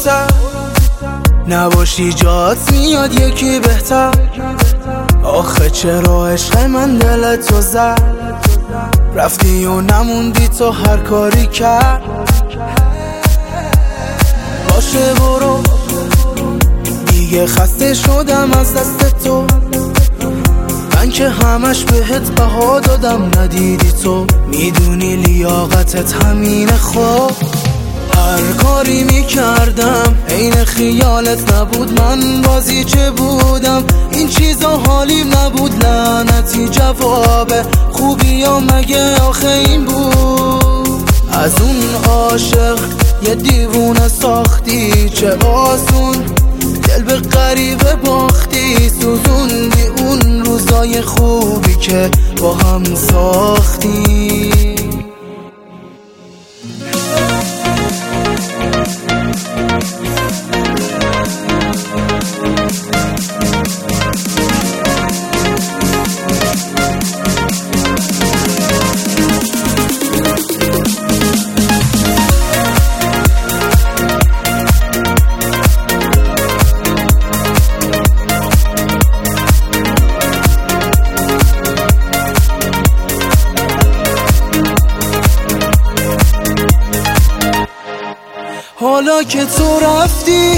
زودتر نباشی جات میاد یکی بهتر. آخه چرا عشق من دلتو زد، رفتی و نموندی تو هر کاری کرد. باشه برو دیگه، خسته شدم از دست تو. من که همش بهت بها دادم ندیدی تو. میدونی لیاقتت همینه خب. هر کاری میکردم عین خیالت نبود، من بازی چه بودم. این چیزا حالیم نبود، لعنتی جواب خوبی یا مگه آخه این بود. از اون عاشق یه دیوونه ساختی، چه آسون دل به غریبه باختی. سوزوندی اون روزای خوبی که با هم ساختی. حالا که تو رفتی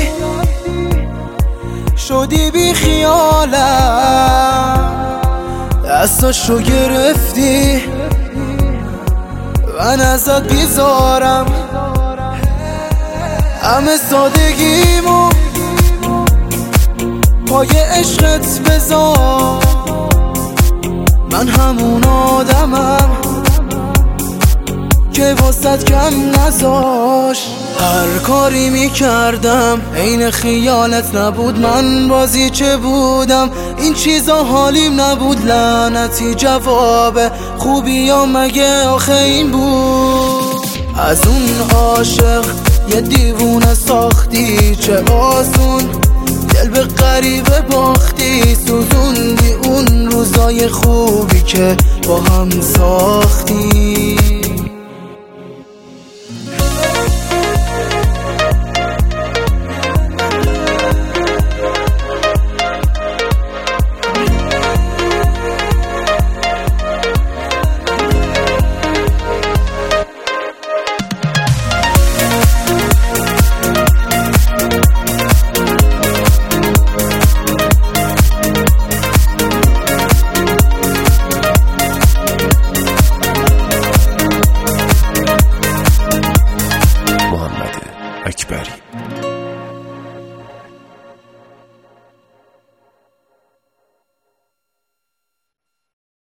شدی بی خیالم، دستاشو گرفتی من ازت بیزارم. همه سادگیمو پای عشقت بذار، من همون آدمم که واسط کم نذاش. هر کاری میکردم عین خیالت نبود، من بازی چه بودم. این چیزا حالیم نبود، لعنتی جواب خوبی یا مگه آخه این بود. از اون عاشق یه دیوونه ساختی، چه آسون دل به غریبه باختی. سوزوندی اون روزای خوبی که با هم ساختی.